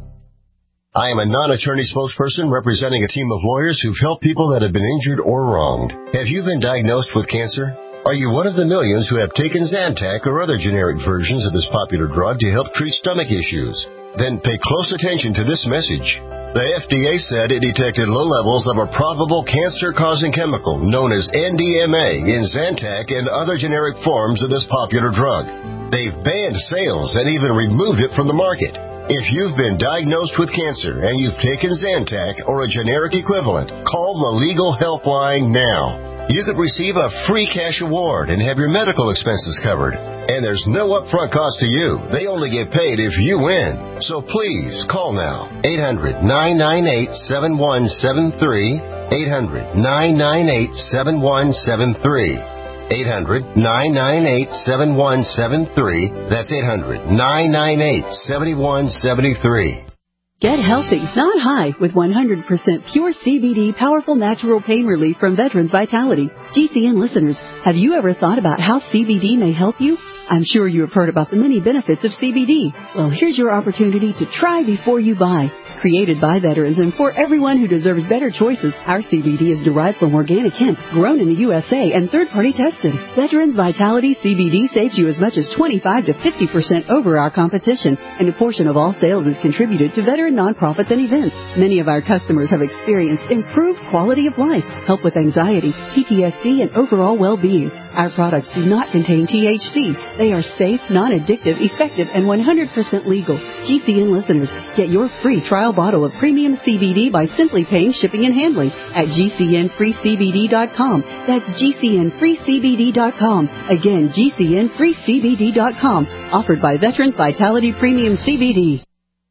I am a non-attorney spokesperson representing a team of lawyers who've helped people that have been injured or wronged. Have you been diagnosed with cancer? Are you one of the millions who have taken Zantac or other generic versions of this popular drug to help treat stomach issues? Then pay close attention to this message. The F D A said it detected low levels of a probable cancer-causing chemical known as N D M A in Zantac and other generic forms of this popular drug. They've banned sales and even removed it from the market. If you've been diagnosed with cancer and you've taken Zantac or a generic equivalent, call the Legal Helpline now. You could receive a free cash award and have your medical expenses covered. And there's no upfront cost to you. They only get paid if you win. So please, call now. eight hundred, nine nine eight, seven one seven three. eight hundred, nine nine eight, seven one seven three. eight hundred, nine nine eight, seven one seven three. That's eight hundred, nine nine eight, seven one seven three. Get healthy, not high, with one hundred percent pure C B D powerful natural pain relief from Veterans Vitality. G C N listeners, have you ever thought about how C B D may help you? I'm sure you have heard about the many benefits of C B D. Well, here's your opportunity to try before you buy. Created by veterans and for everyone who deserves better choices, our C B D is derived from organic hemp, grown in the U S A and third-party tested. Veterans Vitality C B D saves you as much as twenty-five to fifty percent over our competition, and a portion of all sales is contributed to veteran nonprofits and events. Many of our customers have experienced improved quality of life, help with anxiety, P T S D, and overall well-being. Our products do not contain T H C. They are safe, non-addictive, effective, and one hundred percent legal. G C N listeners, get your free trial bottle of premium C B D by simply paying shipping and handling at G C N free C B D dot com. That's G C N free C B D dot com. Again, G C N free C B D dot com. Offered by Veterans Vitality Premium C B D.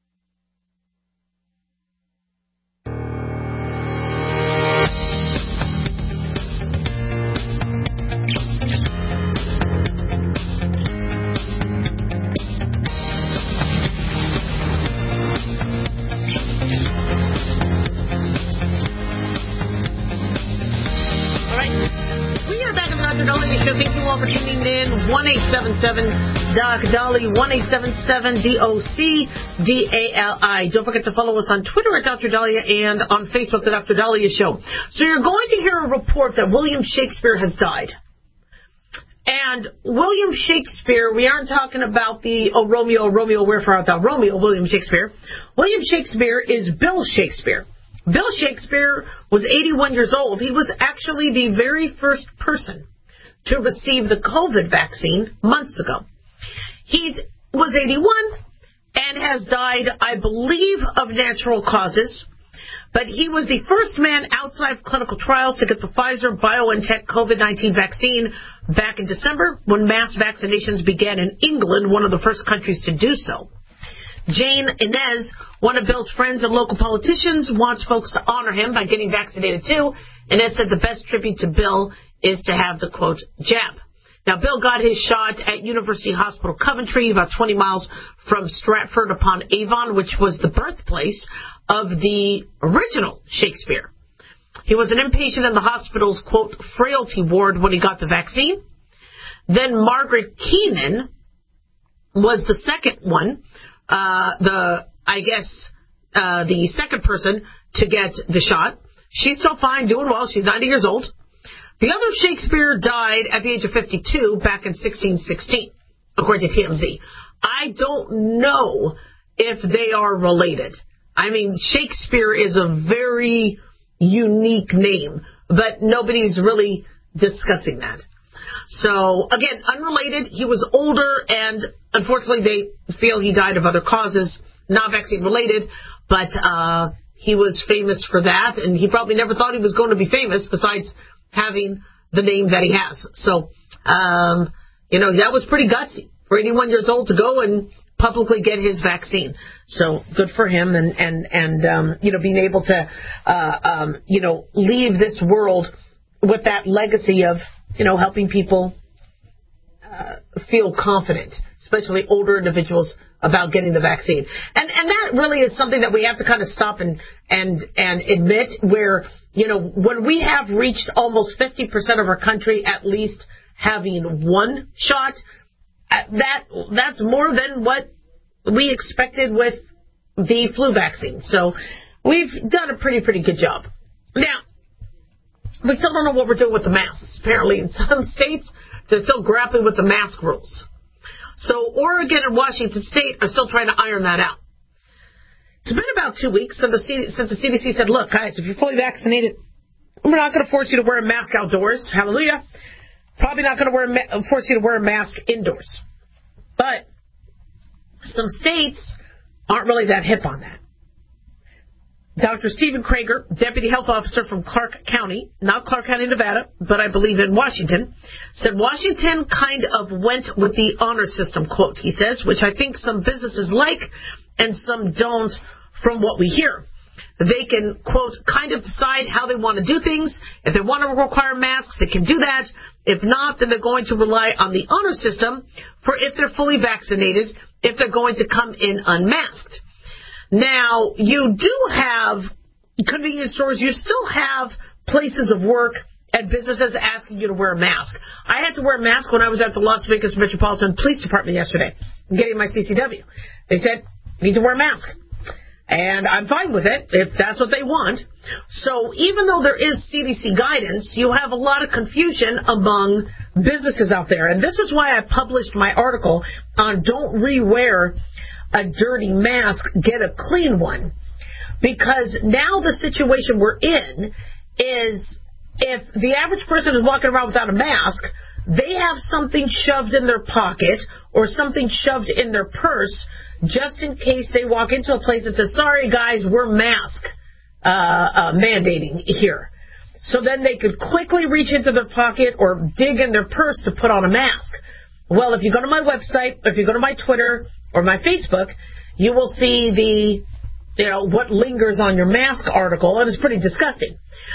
one eight seven seven Doc Dolly, one eight seven seven D O C D A L I. Don't forget to follow us on Twitter at Doctor Dahlia and on Facebook, The Doctor Dahlia Show. So you're going to hear a report that William Shakespeare has died. And William Shakespeare, we aren't talking about the oh, Romeo, Romeo, wherefore art thou, Romeo, William Shakespeare. William Shakespeare is Bill Shakespeare. Bill Shakespeare was eighty-one years old. He was actually the very first person to receive the COVID vaccine months ago. He was eighty-one and has died, I believe, of natural causes. But he was the first man outside of clinical trials to get the Pfizer-BioNTech COVID nineteen vaccine back in December when mass vaccinations began in England, one of the first countries to do so. Jane Inez, one of Bill's friends and local politicians, wants folks to honor him by getting vaccinated too. Inez said the best tribute to Bill is to have the, quote, jab. Now, Bill got his shot at University Hospital Coventry, about twenty miles from Stratford-upon-Avon, which was the birthplace of the original Shakespeare. He was an inpatient in the hospital's, quote, frailty ward when he got the vaccine. Then Margaret Keenan was the second one, uh, the, I guess, uh, the second person to get the shot. She's still fine, doing well. She's ninety years old. The other Shakespeare died at the age of fifty-two back in sixteen sixteen, according to T M Z. I don't know if they are related. I mean, Shakespeare is a very unique name, but nobody's really discussing that. So, again, unrelated. He was older, and unfortunately they feel he died of other causes, not vaccine related, but uh, he was famous for that, and he probably never thought he was going to be famous besides having the name that he has. So, um, you know, that was pretty gutsy for eighty-one years old to go and publicly get his vaccine. So good for him, and, and, and um, you know, being able to, uh, um, you know, leave this world with that legacy of, you know, helping people uh, feel confident, especially older individuals, about getting the vaccine. And and that really is something that we have to kind of stop and and and admit, where, you know, when we have reached almost fifty percent of our country at least having one shot, that that's more than what we expected with the flu vaccine. So we've done a pretty, pretty good job. Now, we still don't know what we're doing with the masks. Apparently, in some states, they're still grappling with the mask rules. So Oregon and Washington State are still trying to iron that out. It's been about two weeks since the, C- since the C D C said, look, guys, if you're fully vaccinated, we're not going to force you to wear a mask outdoors. Hallelujah. Probably not going to wear a ma- force you to wear a mask indoors. But some states aren't really that hip on that. Doctor Stephen Krager, Deputy Health Officer from Clark County, not Clark County, Nevada, but I believe in Washington, said Washington kind of went with the honor system, quote, he says, which I think some businesses like and some don't from what we hear. They can, quote, kind of decide how they want to do things. If they want to require masks, they can do that. If not, then they're going to rely on the honor system for if they're fully vaccinated, if they're going to come in unmasked. Now, you do have convenience stores. You still have places of work and businesses asking you to wear a mask. I had to wear a mask when I was at the Las Vegas Metropolitan Police Department yesterday, getting my C C W. They said, you need to wear a mask. And I'm fine with it if that's what they want. So even though there is C D C guidance, you have a lot of confusion among businesses out there. And this is why I published my article on don't re-wear a dirty mask, get a clean one. Because now the situation we're in is if the average person is walking around without a mask, they have something shoved in their pocket or something shoved in their purse just in case they walk into a place that says, sorry guys, we're mask uh, uh, mandating here. So then they could quickly reach into their pocket or dig in their purse to put on a mask. Well, if you go to my website, if you go to my Twitter or my Facebook, you will see the, you know, what lingers on your mask article, and it's pretty disgusting.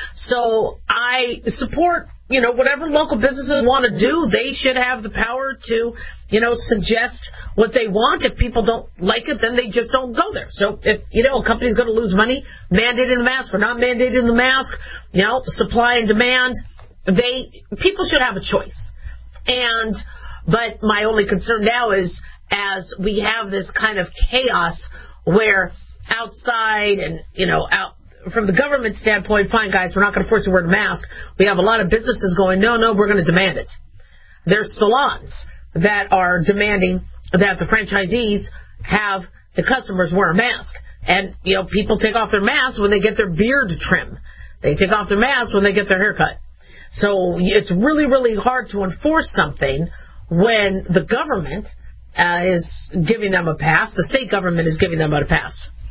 So I support, you know, whatever local businesses want to do. They should have the power to, you know, suggest what they want. If people don't like it, then they just don't go there. So if, you know, a company's going to lose money mandating the mask or not mandating the mask, you know, supply and demand, they, people should have a choice. And, but my only concern now is as we have this kind of chaos where outside and, you know, out from the government standpoint, fine, guys, we're not going to force you to wear a mask. We have a lot of businesses going, no, no, we're going to demand it. There's salons that are demanding that the franchisees have the customers wear a mask. And, you know, people take off their masks when they get their beard trim. They take off their masks when they get their haircut. So it's really, really hard to enforce something when the government uh, is giving them a pass. The state government is giving them a pass.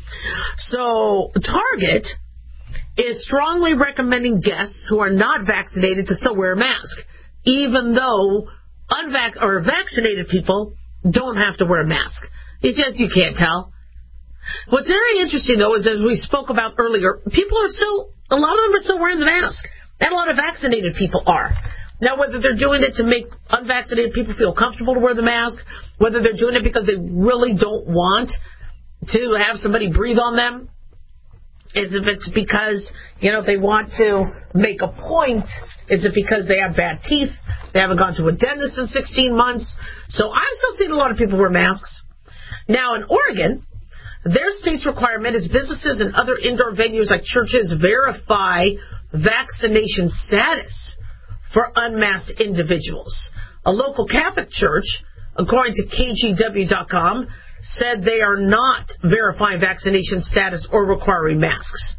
So Target is strongly recommending guests who are not vaccinated to still wear a mask, even though unvac- or vaccinated people don't have to wear a mask. It's just you can't tell. What's very interesting, though, is as we spoke about earlier, people are still, a lot of them are still wearing the mask. And a lot of vaccinated people are. Now, whether they're doing it to make unvaccinated people feel comfortable to wear the mask, whether they're doing it because they really don't want to have somebody breathe on them, is if it's because, you know, they want to make a point, is it because they have bad teeth, they haven't gone to a dentist in sixteen months. So I'm still seeing a lot of people wear masks. Now, in Oregon, their state's requirement is businesses and other indoor venues like churches verify vaccination status for unmasked individuals. A local Catholic church, according to K G W dot com, said they are not verifying vaccination status or requiring masks.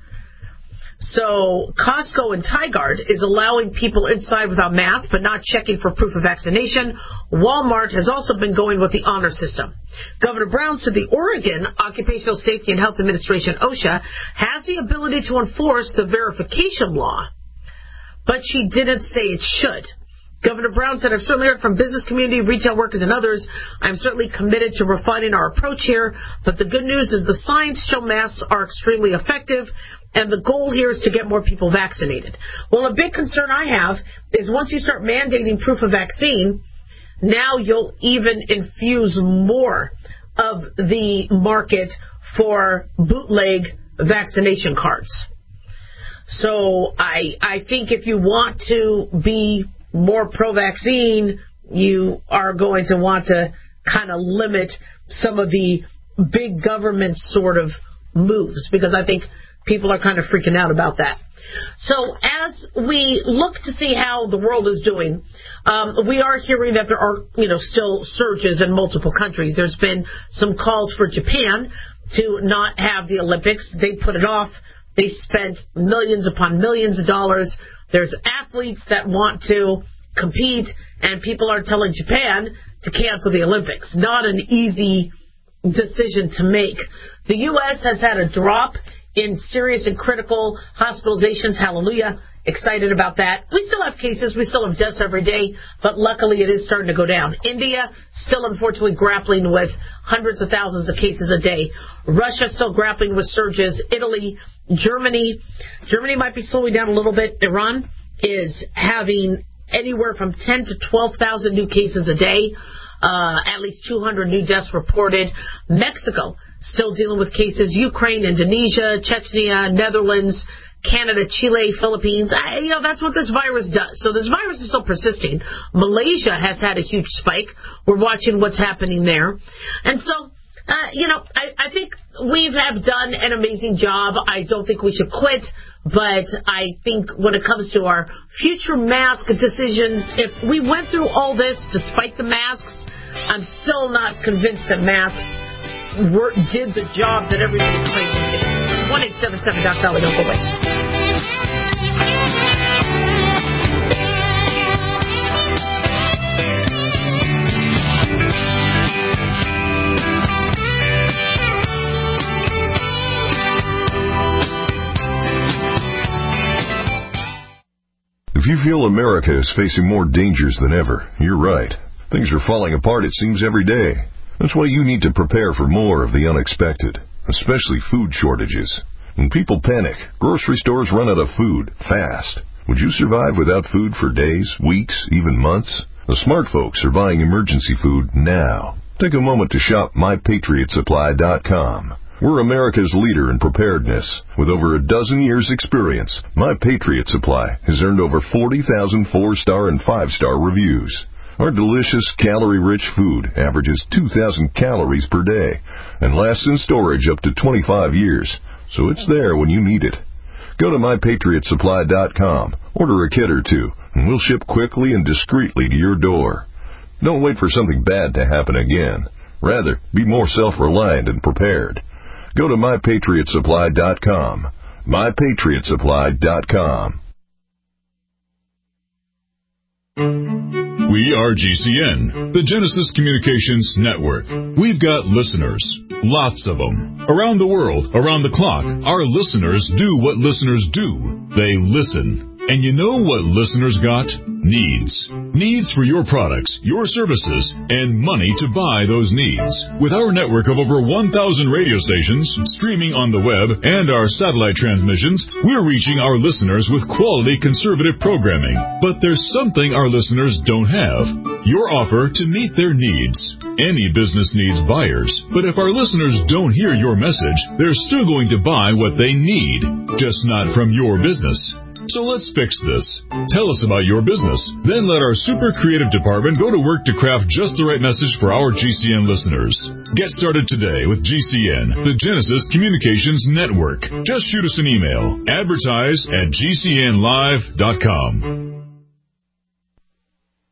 So Costco and Tigard is allowing people inside without masks but not checking for proof of vaccination. Walmart has also been going with the honor system. Governor Brown said the Oregon Occupational Safety and Health Administration, OSHA, has the ability to enforce the verification law, but she didn't say it should. Governor Brown said, I've certainly heard from business community, retail workers, and others. I'm certainly committed to refining our approach here, but the good news is the science show masks are extremely effective, and the goal here is to get more people vaccinated. Well, a big concern I have is once you start mandating proof of vaccine, now you'll even infuse more of the market for bootleg vaccination cards. So I I think if you want to be more pro-vaccine, you are going to want to kind of limit some of the big government sort of moves, because I think people are kind of freaking out about that. So as we look to see how the world is doing, um, we are hearing that there are, you know, still surges in multiple countries. There's been some calls for Japan to not have the Olympics. They put it off. They spent millions upon millions of dollars. There's athletes that want to compete, and people are telling Japan to cancel the Olympics. Not an easy decision to make. The U S has had a drop in serious and critical hospitalizations. Hallelujah. Excited about that. We still have cases. We still have deaths every day, but luckily it is starting to go down. India still unfortunately grappling with hundreds of thousands of cases a day. Russia still grappling with surges. Italy, Germany. Germany might be slowing down a little bit. Iran is having anywhere from ten to twelve thousand new cases a day. Uh, at least two hundred new deaths reported. Mexico still dealing with cases. Ukraine, Indonesia, Chechnya, Netherlands, Canada, Chile, Philippines. I, you know, that's what this virus does. So this virus is still persisting. Malaysia has had a huge spike. We're watching what's happening there. And so, uh, you know, I, I think we have done an amazing job. I don't think we should quit. But I think when it comes to our future mask decisions, if we went through all this despite the masks, I'm still not convinced that masks were, did the job that everybody claimed to do. one eight seven seven Doc Dolly, don't go away. If you feel America is facing more dangers than ever, you're right. Things are falling apart, it seems, every day. That's why you need to prepare for more of the unexpected, especially food shortages. When people panic, grocery stores run out of food fast. Would you survive without food for days, weeks, even months? The smart folks are buying emergency food now. Take a moment to shop my patriot supply dot com. We're America's leader in preparedness. With over a dozen years' experience, My Patriot Supply has earned over forty thousand four-star and five-star reviews. Our delicious, calorie-rich food averages two thousand calories per day and lasts in storage up to twenty-five years, so it's there when you need it. Go to my patriot supply dot com, order a kit or two, and we'll ship quickly and discreetly to your door. Don't wait for something bad to happen again. Rather, be more self-reliant and prepared. Go to my patriot supply dot com. my patriot supply dot com. We are G C N, the Genesis Communications Network. We've got listeners, lots of them. Around the world, around the clock, our listeners do what listeners do. They listen. And you know what listeners got? Needs. Needs for your products, your services, and money to buy those needs. With our network of over one thousand radio stations, streaming on the web, and our satellite transmissions, we're reaching our listeners with quality conservative programming. But there's something our listeners don't have. Your offer to meet their needs. Any business needs buyers, but if our listeners don't hear your message, they're still going to buy what they need, just not from your business. So let's fix this. Tell us about your business. Then let our super creative department go to work to craft just the right message for our G C N listeners. Get started today with G C N, the Genesis Communications Network. Just shoot us an email. Advertise at G C N live dot com.